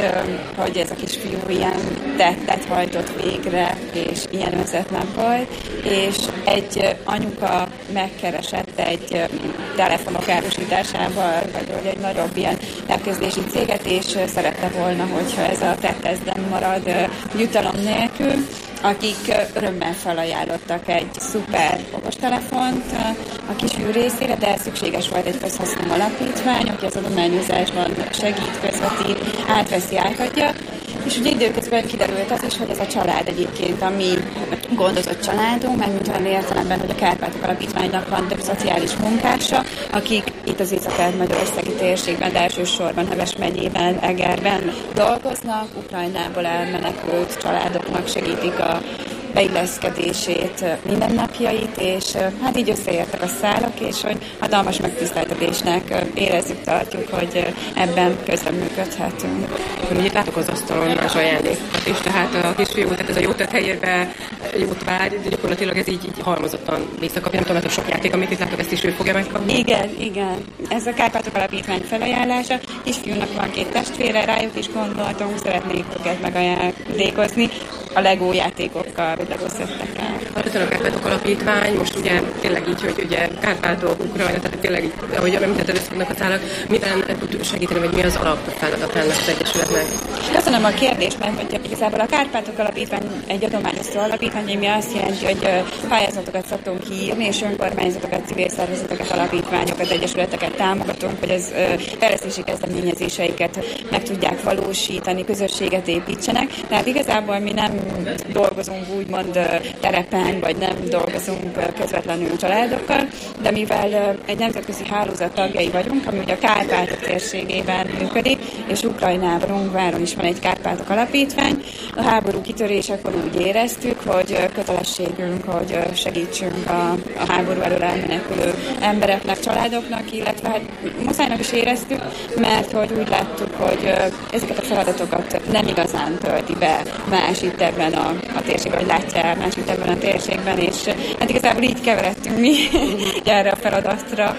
[SPEAKER 9] hogy ez a kisfiú ilyen tettet hajtott végre, és ilyen önzetlen volt, és egy anyuka megkeresett egy telefonok árusításával, vagy egy nagyobb ilyen elkezdési céget, és szerette volna, hogyha ez a tett ez nem marad jutalom nélkül, akik örömmel felajánlottak egy szuper okostelefont a kisfiú részére, de szükséges volt egy közhasznú alapítvány, aki az adományozásban segít, közvetít, átveszi, átadja. És ugye időközben kiderült az is, hogy ez a család egyébként a mi gondozott családunk, mármint olyan értelemben, hogy a Kárpátok Alapítványnak van több szociális munkása, akik itt az Észak-Magyarországi térségben, de elsősorban Heves megyében, Egerben dolgoznak, Ukrajnából elmenekült családoknak segítik a beilleszkedését, mindennapjait, és hát így összeértek a szálak, és hogy hatalmas megtiszteltetésnek érezzük, tartjuk, hogy ebben közreműködhetünk.
[SPEAKER 5] Ugye látok az asztalon más ajándékokat is, tehát a kisfiú, tehát ez a jótett helyébe jót vár, gyakorlatilag ez így halmozottan visszakapja, nem tudom, hogy sok játék, amit itt látok, ezt is ő fogja megkapni.
[SPEAKER 9] Igen. Ez a Kárpátok Alapítvány felajánlása. Kisfiúnak van 2 testvére, rájuk is gondoltunk, szeretnék őket megajándékozni a Lego játékokkal, vagy Lego szettekkel.
[SPEAKER 5] A Kárpátok Alapítvány, most ugye tényleg így, hogy ugye Kárpátok, Ukrajna, tehát tényleg így, ahogy említetted, összefognak a szálak, miben tud segíteni, vagy mi az alapfeladat ennek az egyesületnek?
[SPEAKER 9] Köszönöm a kérdést, mert hogy igazából a Kárpátok Alapítvány egy adományozó alapítvány, ami azt jelenti, hogy pályázatokat szoktunk kiírni, és önkormányzatokat, civil szervezeteket, alapítványokat, egyesületeket támogatunk, hogy az fejlesztési kezdeményezéseiket meg tudják valósítani, közösséget építsenek. Tehát igazából mi nem dolgozunk úgymond terepen, vagy nem dolgozunk közvetlenül családokkal, de mivel egy nemzetközi hálózat tagjai vagyunk, ami ugye a Kárpátok térségében működik, és Ukrajnában, Ungváron is van egy Kárpátok Alapítvány, a háború kitörésekor úgy éreztük, hogy kötelességünk, hogy segítsünk a háború elől elmenekülő embereknek, családoknak, illetve hát muszájnak is éreztük, mert hogy úgy láttuk, hogy ezeket a feladatokat nem igazán tölti be más itt ebben a térségben, vagy látja el más itt ebben a térségben, és hát igazából így keveredtünk mi erre a feladatra.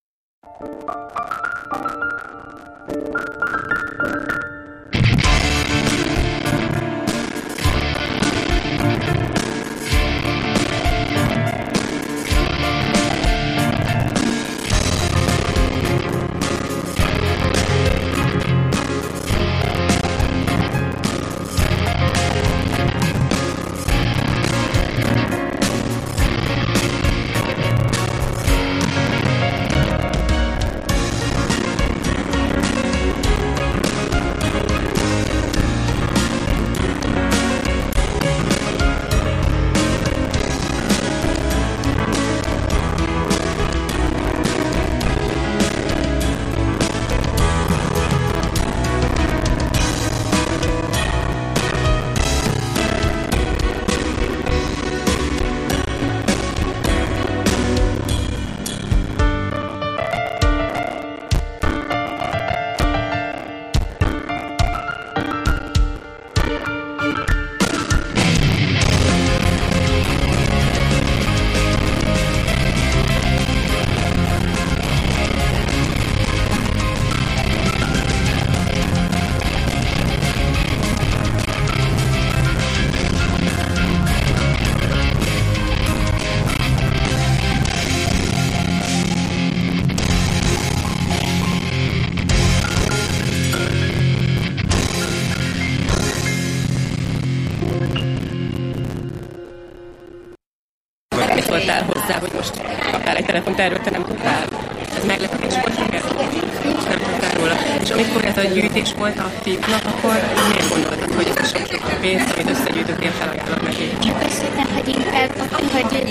[SPEAKER 5] Szóltál hozzá, hogy most kaptál egy telefont, erről te nem tudtál. Ez meglepetés volt neked? Nem tudtál róla. És amikor ez a gyűjtés volt aktívnak, akkor miért gondoltad, hogy ez a sok pénzt, amit összegyűjtöttél, felajánlod neki?
[SPEAKER 10] Én köszönöm, hogy inkább, hogy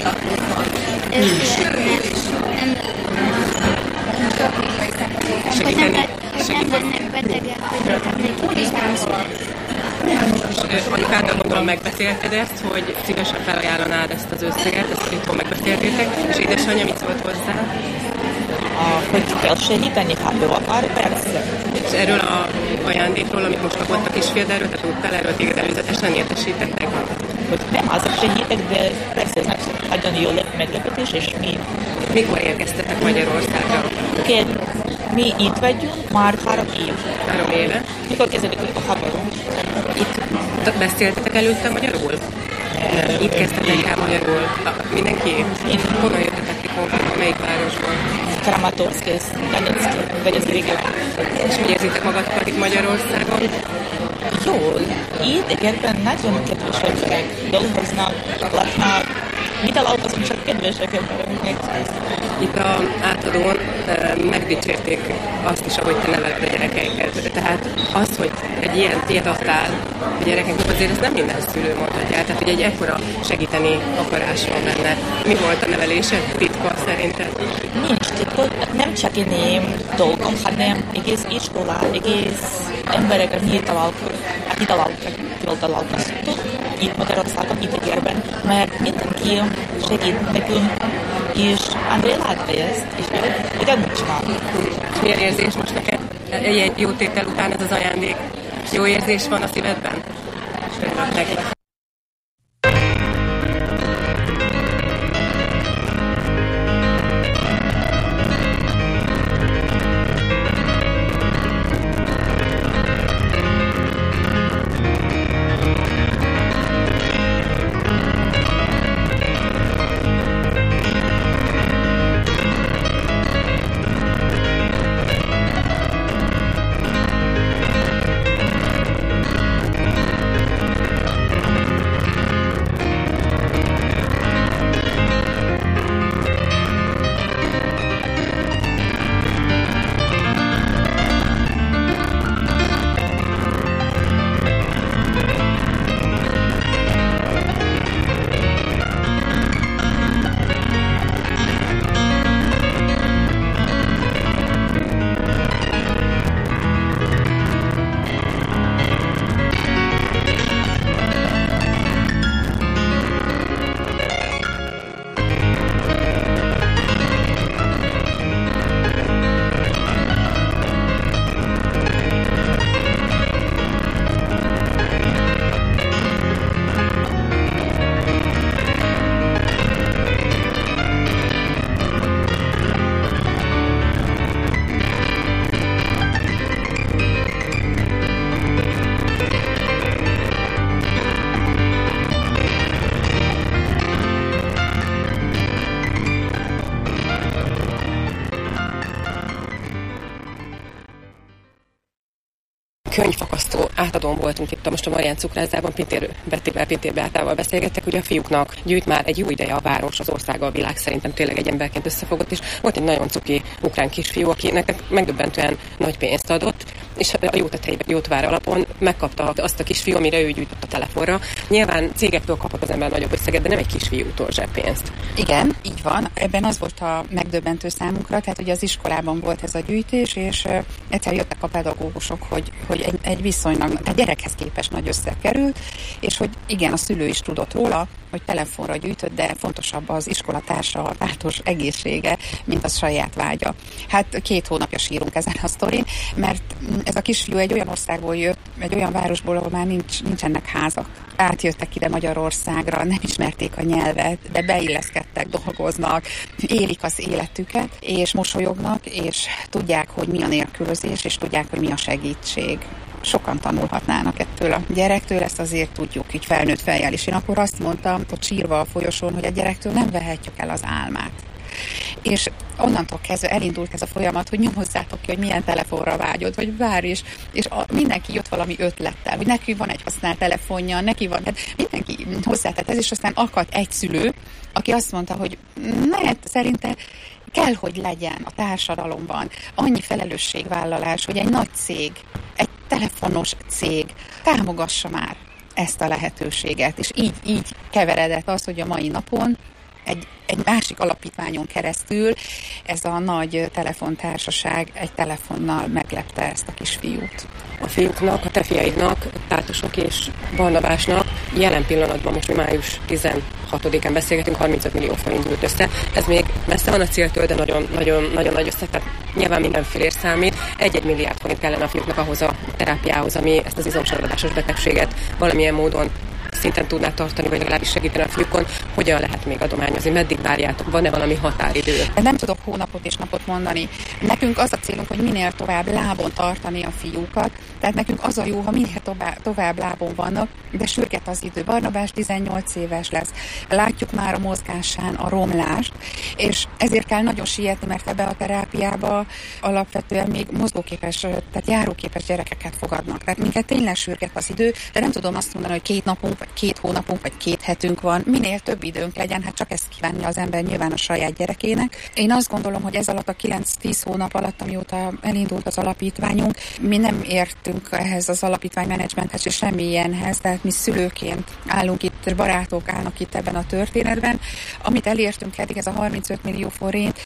[SPEAKER 10] nem lennek betegek, hogy nekik
[SPEAKER 5] és anyukáddal gondolom megbeszélted ezt, hogy szívesen felajánlanád ezt az összeget, ezt itthon megbeszéltétek, és édesanyja mit szólt hozzá?
[SPEAKER 11] Hogy kell segíteni, ha ő akar, persze.
[SPEAKER 5] És erről az ajándékról, amit most kapott a kisfiad, erről te tudtál, erről téged előzetesen értesítettek?
[SPEAKER 11] Hogy nem az a segítek, de persze ez nagyon jó meglepetés, és mi...
[SPEAKER 5] Mikor érkeztetek Magyarországra?
[SPEAKER 11] Mi itt vagyunk már 3 év.
[SPEAKER 5] 3 éve?
[SPEAKER 11] Mikor kezdődik a háború?
[SPEAKER 5] Itt beszéltetek előtte magyarul? Itt kezdtetek el magyarul. Mindenki? Honnan jöttetek ti konkrétan? Melyik városból?
[SPEAKER 11] Kramatorsk, Donetsk, vagy az régió.
[SPEAKER 5] És hogy érzitek magatokat itt Magyarországon?
[SPEAKER 11] Jól. Itt egyébként nagyon kedves emberek dolgoznak, laknak. Mi találkozunk, csak kedvesek emberek.
[SPEAKER 5] Itt az átadón megdicsérték azt is, ahogy te neveled a gyerekeiket. Tehát az, hogy egy ilyet adtál a gyerekeknek, azért ezt nem minden szülő mondhatja. Tehát, hogy egy ekkora segíteni akarás van benne. Mi volt a nevelésed titka szerinted?
[SPEAKER 11] Nincs titka, nem csak én dolgom, hanem egész iskola, egész emberek, akik találkoztunk. itt Magyarországon, itt Egerben, mert mindenki segít nekünk, és André látta ezt, és ugyanúgy csinál.
[SPEAKER 5] Milyen érzés most neked egy jó tétel után ez az ajándék? Jó érzés van a szívedben? könyvfakasztó átadón voltunk itt most a Marián Cukrászában, Pintér Beátával beszélgettek, ugye a fiúknak gyűjt már egy jó ideje a város, az országa, a világ szerintem tényleg egy emberként összefogott, és volt egy nagyon cuki ukrán kisfiú, aki nektek megdöbbentően nagy pénzt adott, és a jó tetejében, jó tvár alapon megkapta azt a kisfiú, amire ő gyűjtött a telefonra. Nyilván cégektől kapott az ember nagyobb összeget, de nem egy kisfiútól zseppénzt.
[SPEAKER 12] Igen, így van. Ebben az volt a megdöbbentő számunkra, tehát ugye az iskolában volt ez a gyűjtés, és egyszer jöttek a pedagógusok, hogy egy viszonylag a gyerekhez képest nagy összeg került, és hogy igen, a szülő is tudott róla, hogy telefonra gyűjtött, de fontosabb az iskolatársa, a tártos egészsége, mint a saját vágya. Hát 2 hónapja sírunk ezen a sztorin, mert ez a kisfiú egy olyan országból jött, egy olyan városból, ahol már nincsenek házak. Átjöttek ide Magyarországra, nem ismerték a nyelvet, de beilleszkedtek, dolgoznak, élik az életüket, és mosolyognak, és tudják, hogy mi a nélkülözés, és tudják, hogy mi a segítség. Sokan tanulhatnának ettől a gyerektől, ezt azért tudjuk, így felnőtt fejjel is. Én akkor azt mondtam, ott sírva a folyosón, hogy a gyerektől nem vehetjük el az álmát. És onnantól kezdve elindult ez a folyamat, hogy nyomozzátok ki, hogy milyen telefonra vágyod, vagy várj, és mindenki jött valami ötlettel, hogy neki van egy használt telefonja, neki van, hát mindenki hozzátett ez, és aztán akadt egy szülő, aki azt mondta, hogy szerinte kell, hogy legyen a társadalomban annyi felelősségvállalás, hogy egy nagy cég, egy telefonos cég támogassa már ezt a lehetőséget, és így keveredett az, hogy a mai napon egy másik alapítványon keresztül ez a nagy telefontársaság egy telefonnal meglepte ezt a kisfiút.
[SPEAKER 5] A fiúknak, a te fiaidnak, Tátosok és Barnabásnak jelen pillanatban, most május 16-án beszélgetünk, 35 millió forint gyűlt össze. Ez még messze van a céltől, de nagyon nagy összeg, tehát nyilván mindenféle számít. 1 milliárd forint kellene a fiúknak ahhoz a terápiához, ami ezt az izomsorodásos betegséget valamilyen módon szinten tudná tartani, vagy legalábbis segíteni a fiúkon, hogyan lehet még adományozni, meddig várjátok, van-e valami határidő?
[SPEAKER 12] Nem tudok hónapot és napot mondani. Nekünk az a célunk, hogy minél tovább lábon tartani a fiúkat, tehát nekünk az a jó, ha minél tovább lábon vannak, de sürget az idő. Barnabás 18 éves lesz. Látjuk már a mozgásán a romlást, és ezért kell nagyon sietni, mert ebbe a terápiába alapvetően még mozgóképes, tehát járóképes gyerekeket fogadnak. Tehát minket tényleg sürget az idő, de nem tudom azt mondani, hogy 2 napunk, vagy 2 hónapunk, vagy 2 hetünk van, minél több időnk legyen, hát csak ezt kívánni az ember nyilván a saját gyerekének. Én azt gondolom, hogy ez alatt a 9-10 hónap alatt, amióta elindult az alapítványunk, mi nem értünk ehhez az alapítványmenedzsmenthez és semmilyenhez, tehát mi szülőként állunk itt, barátok állnak itt ebben a történetben. Amit elértünk eddig, ez a 35 millió forint,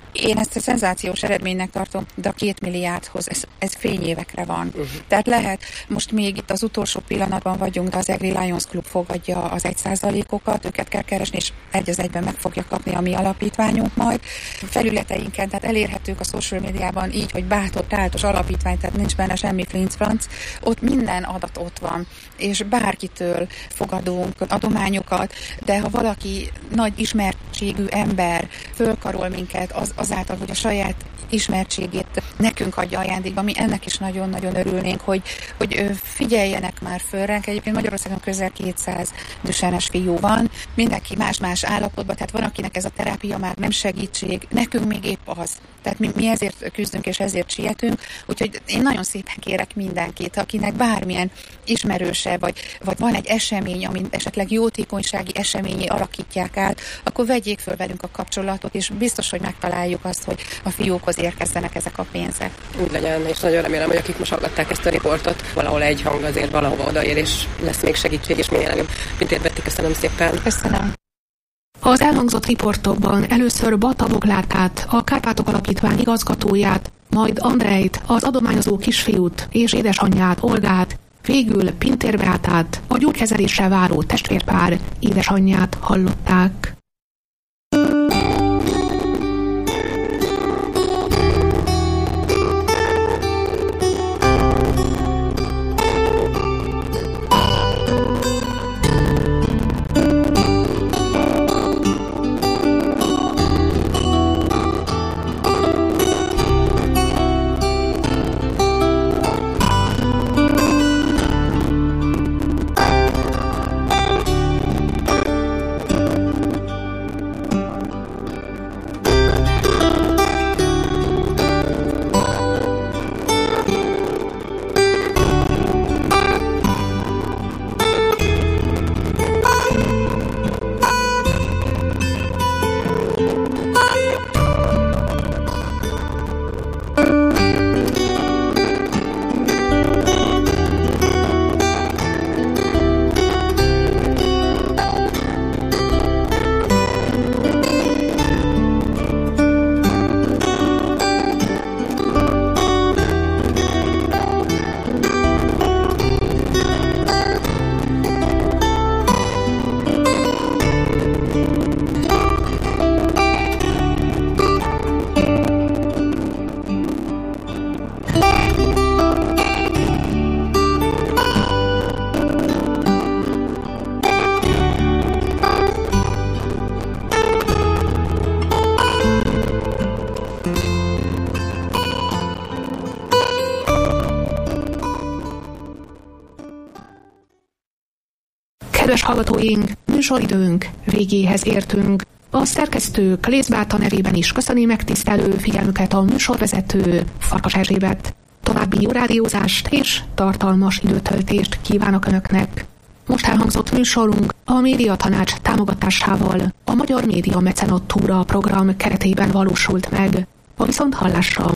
[SPEAKER 12] Én ezt a szenzációs eredménynek tartom, de a 2 milliárdhoz ez fényévekre van. Tehát lehet, most még itt az utolsó pillanatban vagyunk, de az Egri Lions Club fogadja az 1%-okat, őket kell keresni, és egy az egyben meg fogja kapni a mi alapítványunk majd. Felületeinken, tehát elérhetők a social médiában így, hogy bátor, táltos alapítvány, tehát nincs benne semmi flinc-franc, ott minden adat ott van, és bárkitől fogadunk adományokat, de ha valaki nagy ismertségű ember fölkarol minket azáltal, hogy a saját ismertségét nekünk adja ajándékba, mi ennek is nagyon-nagyon örülnénk, hogy figyeljenek már föl ránk. Egyébként Magyarországon közel 200 Duchennes fiú van, mindenki más-más állapotban, tehát van, akinek ez a terápia már nem segítség, nekünk még épp az. Tehát mi ezért küzdünk és ezért sietünk, úgyhogy én nagyon szépen kérek mindenkit, akinek bármilyen ismerőse, vagy van egy esemény, ami esetleg jótékonysági eseményé alakítják át, akkor vegyék föl velünk a kapcsolatot, és biztos, hogy megtaláljuk azt, hogy a fiúkhoz érkezzenek ezek a pénzek.
[SPEAKER 5] Úgy legyen, és nagyon remélem, hogy akik most hallgatták ezt a riportot, valahol egy hang azért valahova odaér, és lesz még segítség, és minél nagyobb pintért Betty, köszönöm szépen.
[SPEAKER 12] Köszönöm.
[SPEAKER 4] Az elhangzott riportokban először Bata Boglárkát, a Kárpátok Alapítvány igazgatóját, majd Andrejt, az adományozó kisfiút és édesanyját, Olgát, végül Pintér Beátát, a gyógykezelésre váró testvérpár édesanyját hallották. Kedves hallgatóink, műsoridőnk végéhez értünk. A szerkesztő Klész Beáta nevében is köszöni megtisztelő figyelmüket a műsorvezető Farkas Erzsébet. További jó rádiózást és tartalmas időtöltést kívánok Önöknek. Most elhangzott műsorunk a Médiatanács támogatásával a Magyar Média Mecenatúra program keretében valósult meg. A viszonthallásra!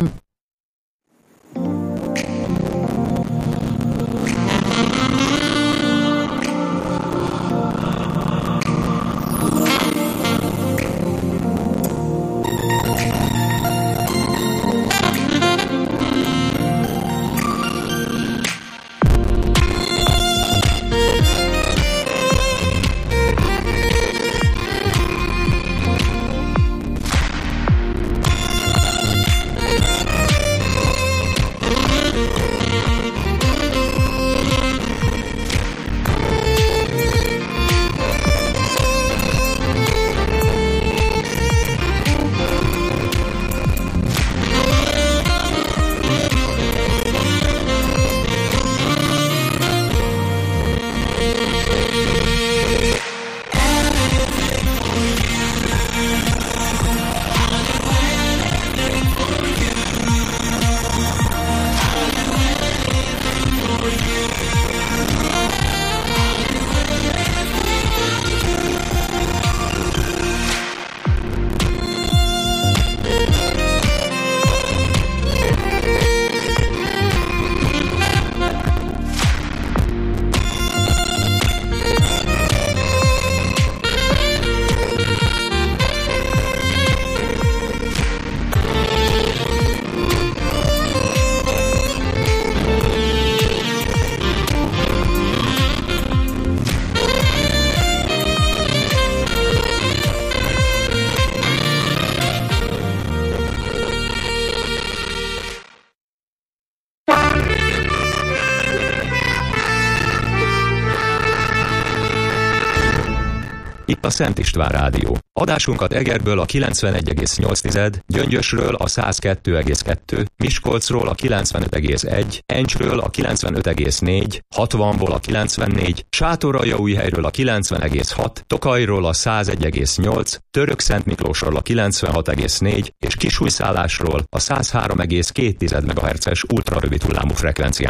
[SPEAKER 13] itt a Szent István Rádió. Adásunkat Egerből a 91,8, Gyöngyösről a 102,2, Miskolcról a 95,1, Encsről a 95,4, 60-ból a 94, Sátoraljaújhelyről a 90,6, Tokajról a 101,8, Törökszentmiklósról a 96,4 és Kisújszállásról a 103,2 MHz-es ultrarövid hullámú frekvencián